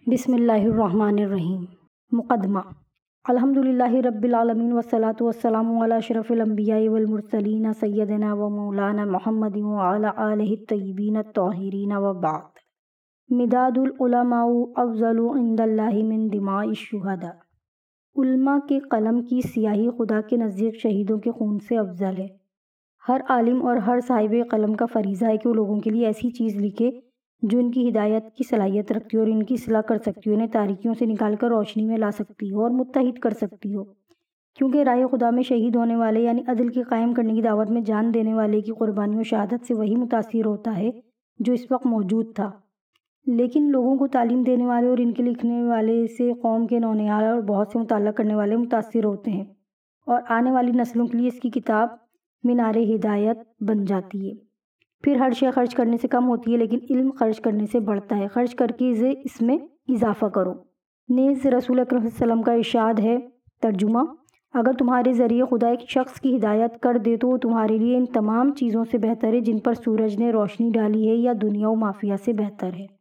بسم اللہ الرحمن الرحیم۔ مقدمہ۔ الحمدللہ رب العالمین والصلاة والسلام علی اشرف الانبیاء والمرسلین سیدنا و مولانا محمد وعلی آلہ الطیبین الطاہرین وبعد۔ مداد العلماء افضل عند اللہ من دماء الشہداء۔ علماء کے قلم کی سیاہی خدا کے نزدیک شہیدوں کے خون سے افضل ہے۔ ہر عالم اور ہر صاحب قلم کا فریضہ ہے کہ وہ لوگوں کے لیے ایسی چیز لکھے جو ان کی ہدایت کی صلاحیت رکھتی ہو اور ان کی اصلاح کر سکتی ہو، انہیں تاریکیوں سے نکال کر روشنی میں لا سکتی ہو اور متحد کر سکتی ہو، کیونکہ راہ خدا میں شہید ہونے والے یعنی عدل کے قائم کرنے کی دعوت میں جان دینے والے کی قربانی و شہادت سے وہی متاثر ہوتا ہے جو اس وقت موجود تھا، لیکن لوگوں کو تعلیم دینے والے اور ان کے لکھنے والے سے قوم کے نونہال اور بہت سے مطالعہ کرنے والے متاثر ہوتے ہیں اور آنے والی نسلوں کے لیے اس کی کتاب مینار ہدایت بن جاتی ہے۔ پھر ہر شے خرچ کرنے سے کم ہوتی ہے لیکن علم خرچ کرنے سے بڑھتا ہے، خرچ کر کے اس میں اضافہ کرو۔ نیز رسول اکرم صلی اللہ علیہ وسلم کا ارشاد ہے، ترجمہ: اگر تمہارے ذریعے خدا ایک شخص کی ہدایت کر دے تو وہ تمہارے لیے ان تمام چیزوں سے بہتر ہے جن پر سورج نے روشنی ڈالی ہے، یا دنیا و مافیہ سے بہتر ہے۔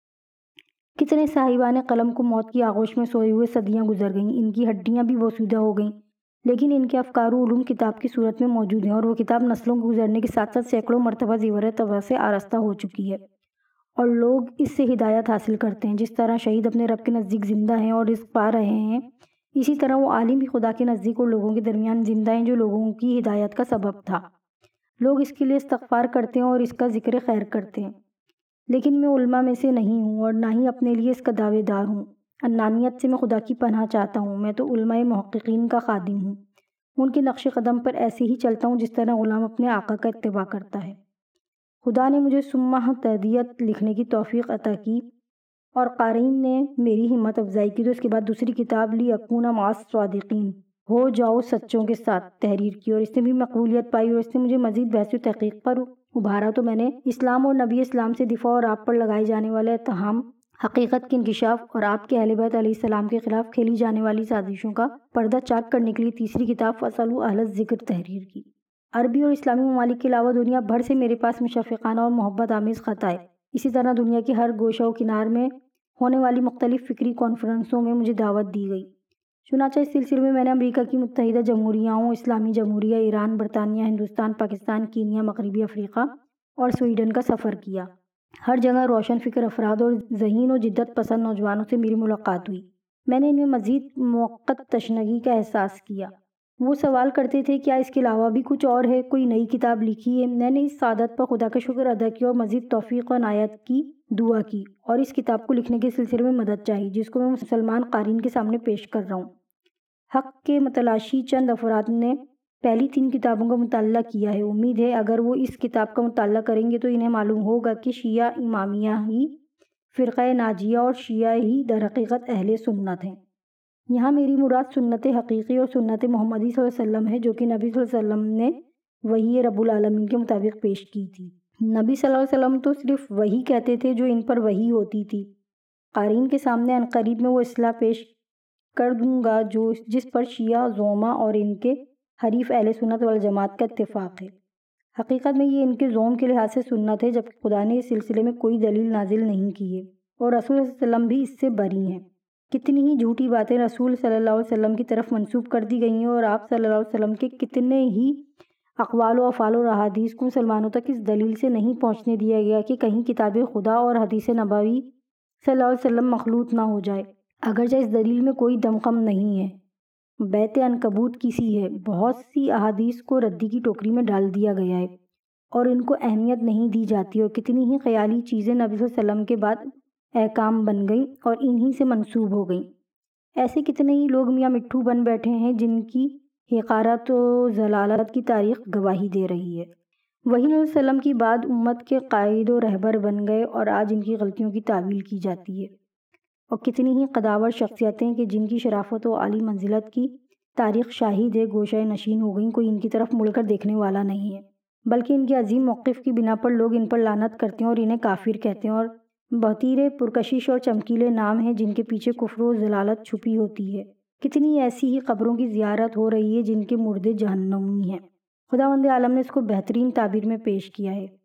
کتنے صاحبان قلم کو موت کی آغوش میں سوئے ہوئے صدیاں گزر گئیں، ان کی ہڈیاں بھی بوسیدہ ہو گئیں، لیکن ان کے افکار و علوم کتاب کی صورت میں موجود ہیں، اور وہ کتاب نسلوں کے گزرنے کے ساتھ ساتھ سینکڑوں مرتبہ زیور طبع سے آراستہ ہو چکی ہے، اور لوگ اس سے ہدایت حاصل کرتے ہیں۔ جس طرح شہید اپنے رب کے نزدیک زندہ ہیں اور رزق پا رہے ہیں، اسی طرح وہ عالم بھی خدا کے نزدیک اور لوگوں کے درمیان زندہ ہیں جو لوگوں کی ہدایت کا سبب تھا۔ لوگ اس کے لیے استغفار کرتے ہیں اور اس کا ذکر خیر کرتے ہیں، لیکن میں علماء میں سے نہیں ہوں اور نہ ہی اپنے لیے اس کا دعوے دار ہوں۔ انانیت سے میں خدا کی پناہ چاہتا ہوں۔ میں تو علماء محققین کا خادم ہوں، ان کے نقش قدم پر ایسے ہی چلتا ہوں جس طرح غلام اپنے آقا کا اتباع کرتا ہے۔ خدا نے مجھے ثم تہدید لکھنے کی توفیق عطا کی اور قارئین نے میری ہمت افزائی کی تو اس کے بعد دوسری کتاب لِأَكُونَ مَعَ الصَّادِقِينَ، ہو جاؤ سچوں کے ساتھ، تحریر کی، اور اس نے بھی مقبولیت پائی اور اس نے مجھے مزید بحث و تحقیق پر ابھارا تو میں نے اسلام اور نبی اسلام سے دفاع اور آپ پر لگائے جانے والے اتہام، حقیقت کے انکشاف اور آپ کے اہل بیت علیہ السلام کے خلاف کھیلی جانے والی سازشوں کا پردہ چاک کرنے کے لیے تیسری کتاب فَاسْأَلُوا أَهْلَ الذِّكْرِ تحریر کی۔ عربی اور اسلامی ممالک کے علاوہ دنیا بھر سے میرے پاس مشفقانہ اور محبت آمیز خط آئے۔ اسی طرح دنیا کے ہر گوشہ و کنار میں ہونے والی مختلف فکری کانفرنسوں میں مجھے دعوت دی گئی۔ چنانچہ اس سلسلے میں میں نے امریکہ کی متحدہ جمہوریہؤں، اسلامی جمہوریہ ایران، برطانیہ، ہندوستان، پاکستان، کینیا، مغربی افریقہ اور سویڈن کا سفر کیا۔ ہر جگہ روشن فکر افراد اور ذہین و جدت پسند نوجوانوں سے میری ملاقات ہوئی۔ میں نے ان میں مزید موقت تشنگی کا احساس کیا۔ وہ سوال کرتے تھے، کیا اس کے علاوہ بھی کچھ اور ہے، کوئی نئی کتاب لکھی ہے؟ میں نے اس سعادت پر خدا کا شکر ادا کیا اور مزید توفیق و عنایت کی دعا کی اور اس کتاب کو لکھنے کے سلسلے میں مدد چاہی جس کو میں مسلمان قارئین کے سامنے پیش کر رہا ہوں۔ حق کے متلاشی چند افراد نے پہلی 3 کتابوں کا مطالعہ کیا ہے۔ امید ہے اگر وہ اس کتاب کا مطالعہ کریں گے تو انہیں معلوم ہوگا کہ شیعہ امامیہ ہی فرقہ ناجیہ اور شیعہ ہی در حقیقت اہل سنت ہیں۔ یہاں میری مراد سنت حقیقی اور سنت محمدی صلی اللہ علیہ وسلم ہے جو کہ نبی صلی اللہ علیہ وسلم نے وحی رب العالمین کے مطابق پیش کی تھی۔ نبی صلی اللہ علیہ وسلم تو صرف وہی کہتے تھے جو ان پر وحی ہوتی تھی۔ قارئین کے سامنے عنقریب میں وہ اصطلاح پیش کر دوں گا جس پر شیعہ زعماء اور ان کے حریف اہل سنت والجماعت کا اتفاق ہے۔ حقیقت میں یہ ان کے زعم کے لحاظ سے سنت ہے، جبکہ خدا نے اس سلسلے میں کوئی دلیل نازل نہیں کی ہے اور رسول صلی اللہ علیہ وسلم بھی اس سے بری ہیں۔ کتنی ہی جھوٹی باتیں رسول صلی اللہ علیہ وسلم کی طرف منسوب کر دی گئی ہیں اور آپ صلی اللہ علیہ وسلم کے کتنے ہی اقوال و افعال اور احادیث کو مسلمانوں تک اس دلیل سے نہیں پہنچنے دیا گیا کہ کہیں کتاب خدا اور حدیث نبوی صلی اللہ علیہ وسلم مخلوط نہ ہو جائے، اگرچہ اس دلیل میں کوئی دمخم نہیں ہے۔ بیت عنکبوت کی سی ہے، بہت سی احادیث کو ردی کی ٹوکری میں ڈال دیا گیا ہے اور ان کو اہمیت نہیں دی جاتی، اور کتنی ہی خیالی چیزیں نبی صلی اللہ علیہ وسلم کے بعد احکام بن گئیں اور انہی سے منسوب ہو گئیں۔ ایسے کتنے ہی لوگ میاں مٹھو بن بیٹھے ہیں جن کی حقارت و ضلالت کی تاریخ گواہی دے رہی ہے۔ وہی نبی صلی اللہ علیہ وسلم کی بعد امت کے قائد و رہبر بن گئے اور آج ان کی غلطیوں کی تعویل کی جاتی ہے، اور کتنی ہی قداور شخصیتیں کہ جن کی شرافت و عالی منزلت کی تاریخ شاہد ہے گوشہ نشین ہو گئیں، کوئی ان کی طرف مڑ کر دیکھنے والا نہیں ہے، بلکہ ان کے عظیم موقف کی بنا پر لوگ ان پر لعنت کرتے ہیں اور انہیں کافر کہتے ہیں، اور بہتیرے پرکشش اور چمکیلے نام ہیں جن کے پیچھے کفر و ضلالت چھپی ہوتی ہے۔ کتنی ایسی ہی قبروں کی زیارت ہو رہی ہے جن کے مردے جہنمی ہیں۔ خداوند عالم نے اس کو بہترین تعبیر میں پیش کیا ہے۔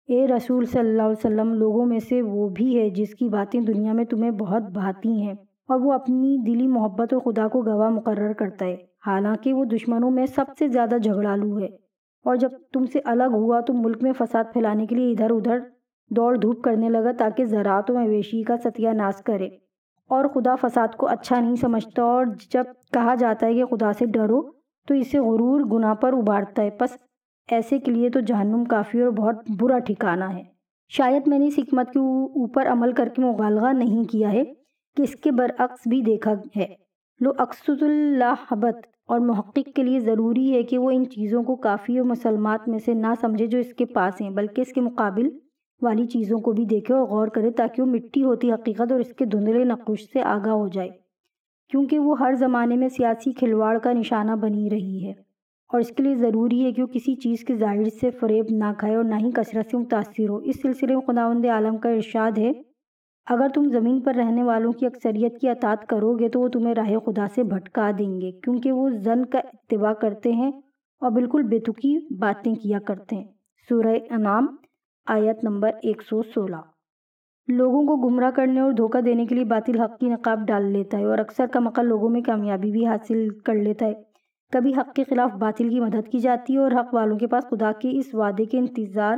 اے رسول صلی اللہ علیہ وسلم، لوگوں میں سے وہ بھی ہے جس کی باتیں دنیا میں تمہیں بہت بھاتی ہیں اور وہ اپنی دلی محبت اور خدا کو گواہ مقرر کرتا ہے، حالانکہ وہ دشمنوں میں سب سے زیادہ جھگڑالو ہے، اور جب تم سے الگ ہوا تو ملک میں فساد پھیلانے کے لیے ادھر ادھر دوڑ دھوپ کرنے لگا تاکہ زراعت و مویشی کا ستیہ ناش کرے، اور خدا فساد کو اچھا نہیں سمجھتا، اور جب کہا جاتا ہے کہ خدا سے ڈرو تو اسے غرور گناہ پر ابھارتا ہے، پس ایسے کے لیے تو جہنم کافی اور بہت برا ٹھکانہ ہے۔ شاید میں نے اس حکمت کے اوپر عمل کر کے مبالغہ نہیں کیا ہے کہ اس کے برعکس بھی دیکھا ہے۔ لو اقصد اللہبت اور محقق کے لیے ضروری ہے کہ وہ ان چیزوں کو کافی اور مسلمات میں سے نہ سمجھے جو اس کے پاس ہیں، بلکہ اس کے مقابل والی چیزوں کو بھی دیکھے اور غور کرے تاکہ وہ مٹی ہوتی حقیقت اور اس کے دھندلے نقوش سے آگاہ ہو جائے، کیونکہ وہ ہر زمانے میں سیاسی کھلواڑ کا نشانہ بنی رہی ہے، اور اس کے لیے ضروری ہے کہ وہ کسی چیز کے ظاہر سے فریب نہ کھائے اور نہ ہی کثرت سے متاثر ہو۔ اس سلسلے میں خداوند عالم کا ارشاد ہے، اگر تم زمین پر رہنے والوں کی اکثریت کی اطاعت کرو گے تو وہ تمہیں راہ خدا سے بھٹکا دیں گے، کیونکہ وہ ظن کا اتباع کرتے ہیں اور بالکل بے تکی باتیں کیا کرتے ہیں۔ سورہ انعام آیت نمبر 116۔ لوگوں کو گمراہ کرنے اور دھوکہ دینے کے لیے باطل حق کی نقاب ڈال لیتا ہے اور اکثر کمعقل لوگوں میں کامیابی بھی حاصل کر لیتا ہے۔ کبھی حق کے خلاف باطل کی مدد کی جاتی ہے اور حق والوں کے پاس خدا کے اس وعدے کے انتظار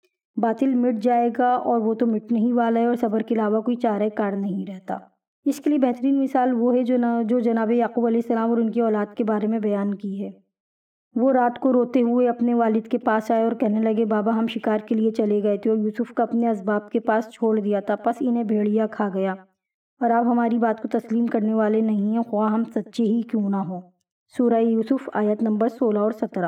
باطل مٹ جائے گا، اور وہ تو مٹنے ہی والا ہے، اور صبر کے علاوہ کوئی چارہ کار نہیں رہتا۔ اس کے لیے بہترین مثال وہ ہے جو جناب یعقوب علیہ السلام اور ان کی اولاد کے بارے میں بیان کی ہے۔ وہ رات کو روتے ہوئے اپنے والد کے پاس آئے اور کہنے لگے، بابا ہم شکار کے لیے چلے گئے تھے اور یوسف کو اپنے اسباب کے پاس چھوڑ دیا تھا، پس انہیں بھیڑیا کھا گیا، اور آپ ہماری بات کو تسلیم کرنے والے نہیں ہیں، خواہ ہم سچے ہی کیوں نہ ہوں۔ سورہ یوسف آیت نمبر 16 اور 17۔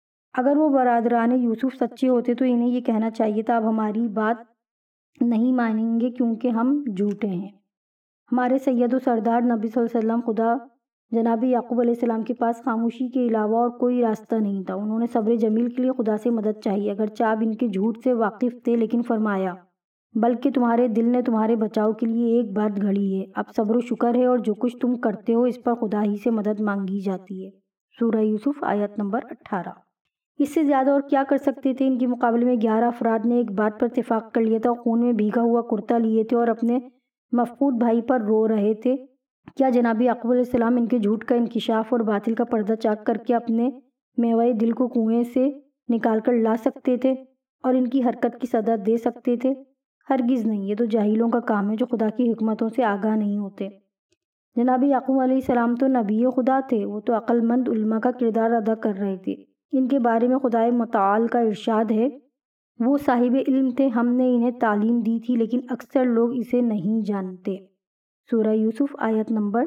اگر وہ برادران یوسف سچے ہوتے تو انہیں یہ کہنا چاہیے تھا، اب ہماری بات نہیں مانیں گے کیونکہ ہم جھوٹے ہیں۔ ہمارے سید و سردار نبی صلی اللہ علیہ وسلم خدا جناب یعقوب علیہ السلام کے پاس خاموشی کے علاوہ اور کوئی راستہ نہیں تھا، انہوں نے صبر جمیل کے لیے خدا سے مدد چاہیے، اگرچہ آپ ان کے جھوٹ سے واقف تھے، لیکن فرمایا، بلکہ تمہارے دل نے تمہارے بچاؤ کے لیے ایک بات گھڑی ہے، اب صبر و شکر ہے، اور جو کچھ تم کرتے ہو اس پر خدا ہی سے مدد مانگی جاتی ہے۔ سورہ یوسف آیت نمبر 18۔ اس سے زیادہ اور کیا کر سکتے تھے؟ ان کے مقابلے میں 11 افراد نے ایک بات پر اتفاق کر لیا تھا، خون میں بھیگا ہوا کرتا لیے تھے اور اپنے مفقود بھائی پر رو رہے تھے۔ کیا جناب یعقوب علیہ السلام ان کے جھوٹ کا انکشاف اور باطل کا پردہ چاک کر کے اپنے میوہ دل کو کنویں سے نکال کر لا سکتے تھے اور ان کی حرکت کی سزا دے سکتے تھے؟ ہرگز نہیں، یہ تو جاہلوں کا کام ہے جو خدا کی حکمتوں سے آگاہ نہیں ہوتے۔ جناب یعقوب علیہ السلام تو نبی خدا تھے، وہ تو عقل مند علماء کا کردار ادا کر رہے تھے۔ ان کے بارے میں خدائے متعال کا ارشاد ہے، وہ صاحب علم تھے، ہم نے انہیں تعلیم دی تھی، لیکن اکثر لوگ اسے نہیں جانتے۔ سورہ یوسف آیت نمبر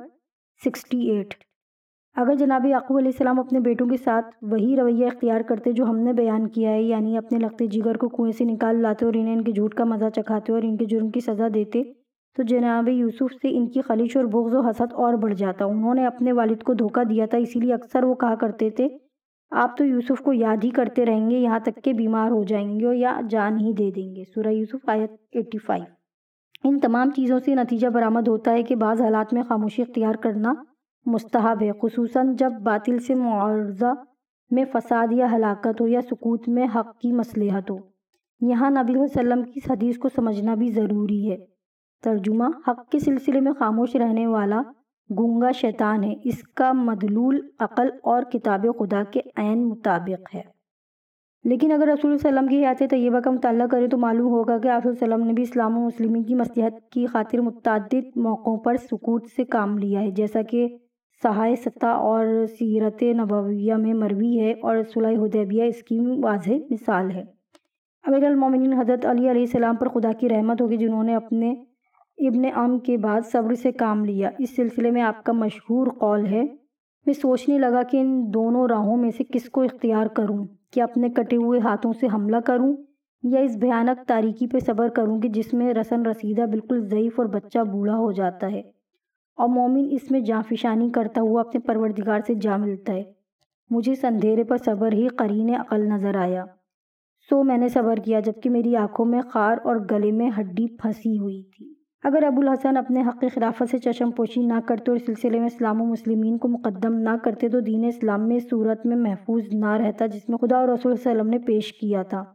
68۔ اگر جناب یعقوب علیہ السلام اپنے بیٹوں کے ساتھ وہی رویہ اختیار کرتے جو ہم نے بیان کیا ہے، یعنی اپنے لخت جگر کو کنویں سے نکال لاتے اور انہیں ان کے جھوٹ کا مزہ چکھاتے اور ان کے جرم کی سزا دیتے، تو جناب یوسف سے ان کی خلیش اور بغض و حسد اور بڑھ جاتا۔ انہوں نے اپنے والد کو دھوکہ دیا تھا، اسی لیے اکثر وہ کہا کرتے تھے، آپ تو یوسف کو یاد ہی کرتے رہیں گے یہاں تک کہ بیمار ہو جائیں گے یا جان ہی دے دیں گے۔ سورہ یوسف آیت 85۔ ان تمام چیزوں سے نتیجہ برآمد ہوتا ہے کہ بعض حالات میں خاموشی اختیار کرنا مستحب ہے، خصوصاً جب باطل سے معارضہ میں فساد یا ہلاکت ہو یا سکوت میں حق کی مصلحت ہو۔ یہاں نبی صلی اللہ علیہ وسلم کی اس حدیث کو سمجھنا بھی ضروری ہے۔ ترجمہ: حق کے سلسلے میں خاموش رہنے والا گونگا شیطان ہے، اس کا مدلول عقل اور کتاب خدا کے عین مطابق ہے۔ لیکن اگر رسول صلی اللہ علیہ وسلم کی حیات طیبہ کا مطالعہ کریں تو معلوم ہوگا کہ آپ صلی اللہ علیہ وسلم نے بھی اسلام و مسلمین کی مصلحت کی خاطر متعدد موقعوں پر سکوت سے کام لیا ہے، جیسا کہ صحائح ستہ اور سیرت نبویہ میں مروی ہے، اور صلح حدیبیہ اس کی واضح مثال ہے۔ امیر المومنین حضرت علی علیہ السلام پر خدا کی رحمت ہوگی، جنہوں نے اپنے ابن عم کے بعد صبر سے کام لیا۔ اس سلسلے میں آپ کا مشہور قول ہے، میں سوچنے لگا کہ ان دونوں راہوں میں سے کس کو اختیار کروں، کہ اپنے کٹے ہوئے ہاتھوں سے حملہ کروں یا اس بھیانک تاریکی پہ صبر کروں کہ جس میں رسن رسیدہ بالکل ضعیف اور بچہ بوڑھا ہو جاتا ہے اور مومن اس میں جاں فشانی کرتا ہوا اپنے پروردگار سے جا ملتا ہے۔ مجھے اس اندھیرے پر صبر ہی قرین عقل نظر آیا، سو میں نے صبر کیا جبکہ میری آنکھوں میں خار اور گلے میں ہڈی پھنسی ہوئی تھی۔ اگر ابو الحسن اپنے حق خلافت سے چشم پوشی نہ کرتے اور اس سلسلے میں اسلام و مسلمین کو مقدم نہ کرتے تو دین اسلام میں اس صورت میں محفوظ نہ رہتا جس میں خدا اور رسول صلی اللہ علیہ وسلم نے پیش کیا تھا۔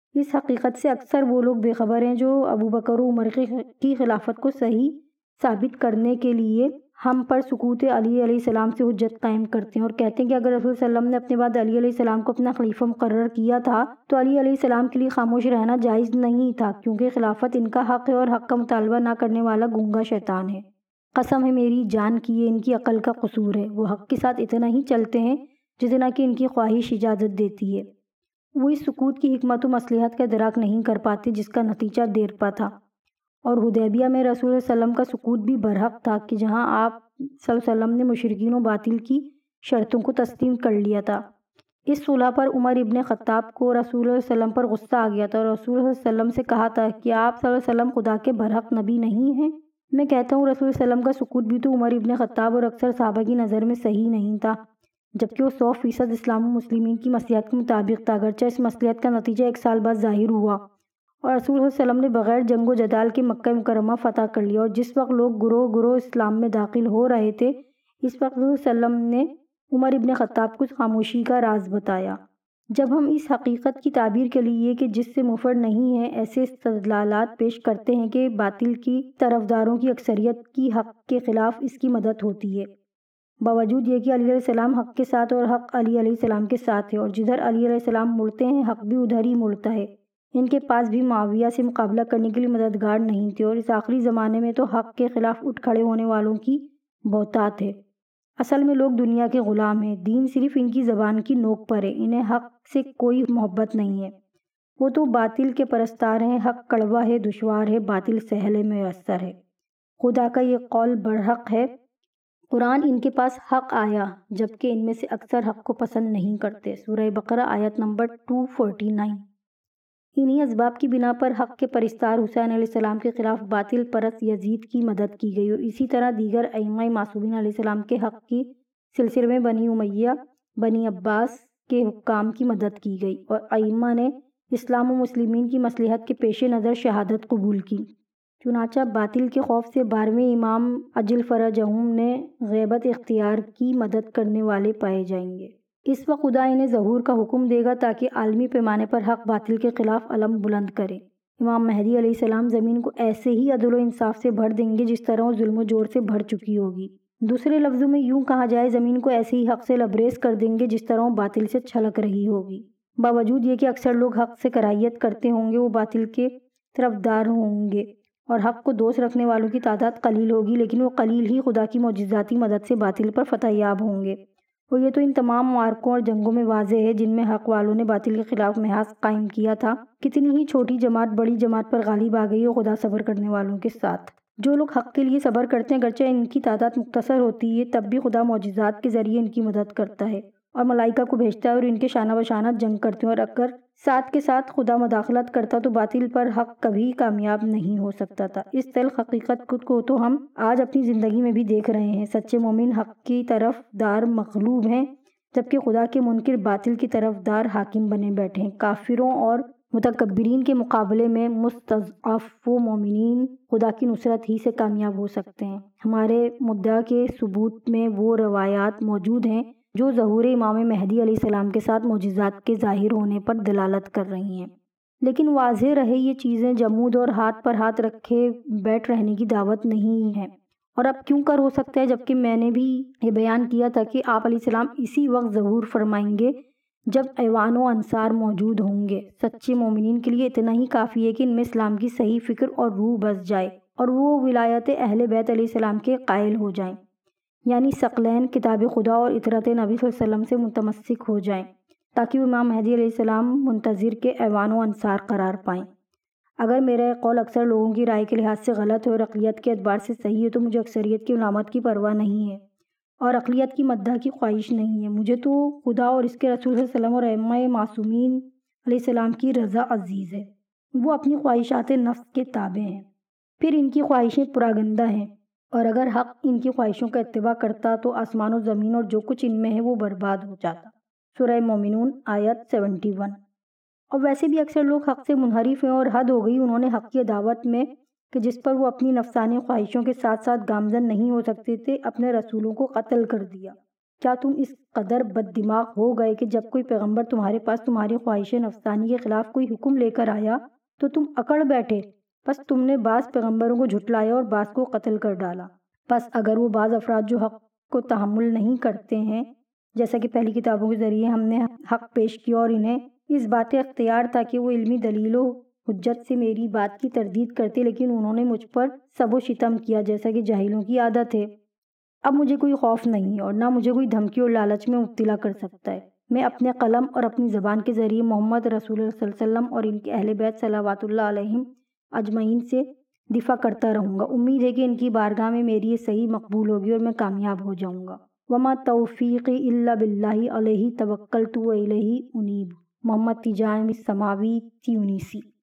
اس حقیقت سے اکثر وہ لوگ بے خبر ہیں جو ابو بکر و عمر کی خلافت کو صحیح ثابت کرنے کے لیے ہم پر سکوت علی علیہ السلام سے حجت قائم کرتے ہیں اور کہتے ہیں کہ اگر رسول صلی اللہ علیہ وسلم نے اپنے بعد علی علیہ السلام کو اپنا خلیفہ مقرر کیا تھا تو علی علیہ السلام کے لیے خاموش رہنا جائز نہیں تھا، کیونکہ خلافت ان کا حق ہے اور حق کا مطالبہ نہ کرنے والا گونگا شیطان ہے۔ قسم ہے میری جان کی، یہ ان کی عقل کا قصور ہے، وہ حق کے ساتھ اتنا ہی چلتے ہیں جتنا کہ ان کی خواہش اجازت دیتی ہے۔ وہ اس سکوت کی حکمت و مصلحت کا ادراک نہیں کر پاتے جس کا نتیجہ دیر پا تھا، اور حدیبیہ میں رسول اللہ صلی اللہ علیہ وسلم کا سکوت بھی برحق تھا کہ جہاں آپ صلی اللہ علیہ وسلم نے مشرکین و باطل کی شرطوں کو تسلیم کر لیا تھا۔ اس صلح پر عمر ابن خطاب کو رسول اللہ صلی اللہ علیہ وسلم پر غصہ آ گیا تھا اور رسول اللہ صلی اللہ علیہ وسلم سے کہا تھا کہ آپ صلی اللہ علیہ وسلم خدا کے برحق نبی نہیں ہیں۔ میں کہتا ہوں رسول صلی اللہ علیہ وسلم کا سکوت بھی تو عمر ابن خطاب اور اکثر صحابہ کی نظر میں صحیح نہیں تھا، جبکہ وہ 100% اسلام و مسلمین کی مصلحت کے مطابق تھا، اگرچہ اس مصلحت کا نتیجہ 1 سال بعد ظاہر ہوا اور رسول صلی اللہ علیہ وسلم نے بغیر جنگ و جدال کے مکہ مکرمہ فتح کر لیا، اور جس وقت لوگ گروہ گروہ اسلام میں داخل ہو رہے تھے اس وقت رسول صلی اللہ علیہ وسلم نے عمر ابن خطاب کو خاموشی کا راز بتایا۔ جب ہم اس حقیقت کی تعبیر کے لیے کہ جس سے منفرد نہیں ہے ایسے استدلالات پیش کرتے ہیں کہ باطل کی طرفداروں کی اکثریت کی حق کے خلاف اس کی مدد ہوتی ہے، باوجود یہ کہ علی علیہ السلام حق کے ساتھ اور حق علی علیہ السلام کے ساتھ ہے، اور جدھر علی علیہ السلام مڑتے ہیں حق بھی ادھر ہی مڑتا ہے۔ ان کے پاس بھی معاویہ سے مقابلہ کرنے کے لیے مددگار نہیں تھے، اور اس آخری زمانے میں تو حق کے خلاف اٹھ کھڑے ہونے والوں کی بہتات ہے۔ اصل میں لوگ دنیا کے غلام ہیں، دین صرف ان کی زبان کی نوک پر ہے، انہیں حق سے کوئی محبت نہیں ہے، وہ تو باطل کے پرستار ہیں۔ حق کڑوا ہے، دشوار ہے، باطل سہل میسر ہے، خدا کا یہ قول برحق ہے۔ قرآن ان کے پاس حق آیا جبکہ ان میں سے اکثر حق کو پسند نہیں کرتے۔ سورہ بقرہ آیت نمبر 249۔ انہی اسباب کی بنا پر حق کے پرستار حسین علیہ السلام کے خلاف باطل پرست یزید کی مدد کی گئی، اور اسی طرح دیگر ائمہ معصومین علیہ السلام کے حق کی سلسلے میں بنی امیہ، بنی عباس کے حکام کی مدد کی گئی، اور ائمہ نے اسلام و مسلمین کی مصلحت کے پیش نظر شہادت قبول کی۔ چنانچہ باطل کے خوف سے 12ویں امام عجل فرجہم نے غیبت اختیار کی مدد کرنے والے پائے جائیں گے۔ اس وقت خدا انہیں ظہور کا حکم دے گا تاکہ عالمی پیمانے پر حق باطل کے خلاف علم بلند کرے۔ امام مہدی علیہ السلام زمین کو ایسے ہی عدل و انصاف سے بھر دیں گے جس طرح وہ ظلم و جور سے بھر چکی ہوگی۔ دوسرے لفظوں میں یوں کہا جائے زمین کو ایسے ہی حق سے لبریز کر دیں گے جس طرح وہ باطل سے چھلک رہی ہوگی۔ باوجود یہ کہ اکثر لوگ حق سے کراہیت کرتے ہوں گے، وہ باطل کے طرفدار ہوں گے اور حق کو دوست رکھنے والوں کی تعداد قلیل ہوگی، لیکن وہ قلیل ہی خدا کی معجزاتی مدد سے باطل پر فتح یاب ہوں گے۔ اور یہ تو ان تمام معرکوں اور جنگوں میں واضح ہے جن میں حق والوں نے باطل کے خلاف محاذ قائم کیا تھا۔ کتنی ہی چھوٹی جماعت بڑی جماعت پر غالب آ گئی، اور خدا صبر کرنے والوں کے ساتھ۔ جو لوگ حق کے لیے صبر کرتے ہیں اگرچہ ان کی تعداد مختصر ہوتی ہے تب بھی خدا معجزات کے ذریعے ان کی مدد کرتا ہے اور ملائکہ کو بھیجتا ہے، اور ان کے شانہ بشانہ جنگ کرتے ہیں، اور اگر ساتھ کے ساتھ خدا مداخلت کرتا تو باطل پر حق کبھی کامیاب نہیں ہو سکتا تھا۔ اس تلخ حقیقت کو تو ہم آج اپنی زندگی میں بھی دیکھ رہے ہیں۔ سچے مومن حق کی طرف دار مغلوب ہیں، جبکہ خدا کے منکر باطل کی طرف دار حاکم بنے بیٹھے ہیں۔ کافروں اور متکبرین کے مقابلے میں مستضعف و مومنین خدا کی نصرت ہی سے کامیاب ہو سکتے ہیں۔ ہمارے مدعا کے ثبوت میں وہ روایات موجود ہیں جو ظہور امام مہدی علیہ السلام کے ساتھ معجزات کے ظاہر ہونے پر دلالت کر رہی ہیں، لیکن واضح رہے یہ چیزیں جمود اور ہاتھ پر ہاتھ رکھے بیٹھ رہنے کی دعوت نہیں ہے۔ اور اب کیوں کر ہو سکتا ہے جبکہ میں نے بھی یہ بیان کیا تھا کہ آپ علیہ السلام اسی وقت ظہور فرمائیں گے جب ایوان و انصار موجود ہوں گے۔ سچے مومنین کے لیے اتنا ہی کافی ہے کہ ان میں اسلام کی صحیح فکر اور روح بس جائے اور وہ ولایت اہل بیت علیہ السلام کے قائل ہو جائیں، یعنی ثقلین کتاب خدا اور اطرت نبی صلی اللہ علیہ وسلم سے متمسک ہو جائیں، تاکہ وہ امام مہدی علیہ السلام منتظر کے ایوان و انصار قرار پائیں۔ اگر میرا یہ قول اکثر لوگوں کی رائے کے لحاظ سے غلط ہے اور عقلیت کے اعتبار سے صحیح ہے تو مجھے اکثریت کی ملامت کی پرواہ نہیں ہے اور عقلیت کی مدح کی خواہش نہیں ہے۔ مجھے تو خدا اور اس کے رسول صلی اللہ علیہ وسلم اور ائمہ معصومین علیہ السلام کی رضا عزیز ہے۔ وہ اپنی خواہشات نفس کے تابع ہیں، پھر ان کی خواہشیں پراگندہ ہیں، اور اگر حق ان کی خواہشوں کا اتباع کرتا تو آسمان و زمین اور جو کچھ ان میں ہے وہ برباد ہو جاتا۔ سورہ مومنون آیت 71۔ اور ویسے بھی اکثر لوگ حق سے منحرف ہیں اور حد ہو گئی انہوں نے حق کی دعوت میں کہ جس پر وہ اپنی نفسانی خواہشوں کے ساتھ ساتھ گامزن نہیں ہو سکتے تھے اپنے رسولوں کو قتل کر دیا۔ کیا تم اس قدر بد دماغ ہو گئے کہ جب کوئی پیغمبر تمہارے پاس تمہاری خواہش نفسانی کے خلاف کوئی حکم لے کر آیا تو تم اکڑ بیٹھے؟ بس تم نے بعض پیغمبروں کو جھٹلایا اور بعض کو قتل کر ڈالا۔ بس اگر وہ بعض افراد جو حق کو تحمل نہیں کرتے ہیں، جیسا کہ پہلی کتابوں کے ذریعے ہم نے حق پیش کیا، اور انہیں اس بات اختیار تھا کہ وہ علمی دلیل و حجت سے میری بات کی تردید کرتے، لیکن انہوں نے مجھ پر سب و شتم کیا جیسا کہ جاہلوں کی عادت ہے۔ اب مجھے کوئی خوف نہیں ہے اور نہ مجھے کوئی دھمکی اور لالچ میں مبتلا کر سکتا ہے۔ میں اپنے قلم اور اپنی زبان کے ذریعے محمد رسول اللہ صلی اللہ علیہ وسلم اور ان کے اہل بیت صلوات اللہ علیہم اجمعین سے دفاع کرتا رہوں گا۔ امید ہے کہ ان کی بارگاہ میں میری یہ صحیح مقبول ہوگی اور میں کامیاب ہو جاؤں گا۔ وما توفیقی الا باللہ علیہ توکلت و الیہ انیب۔ محمد تیجانی سماوی تیونسی۔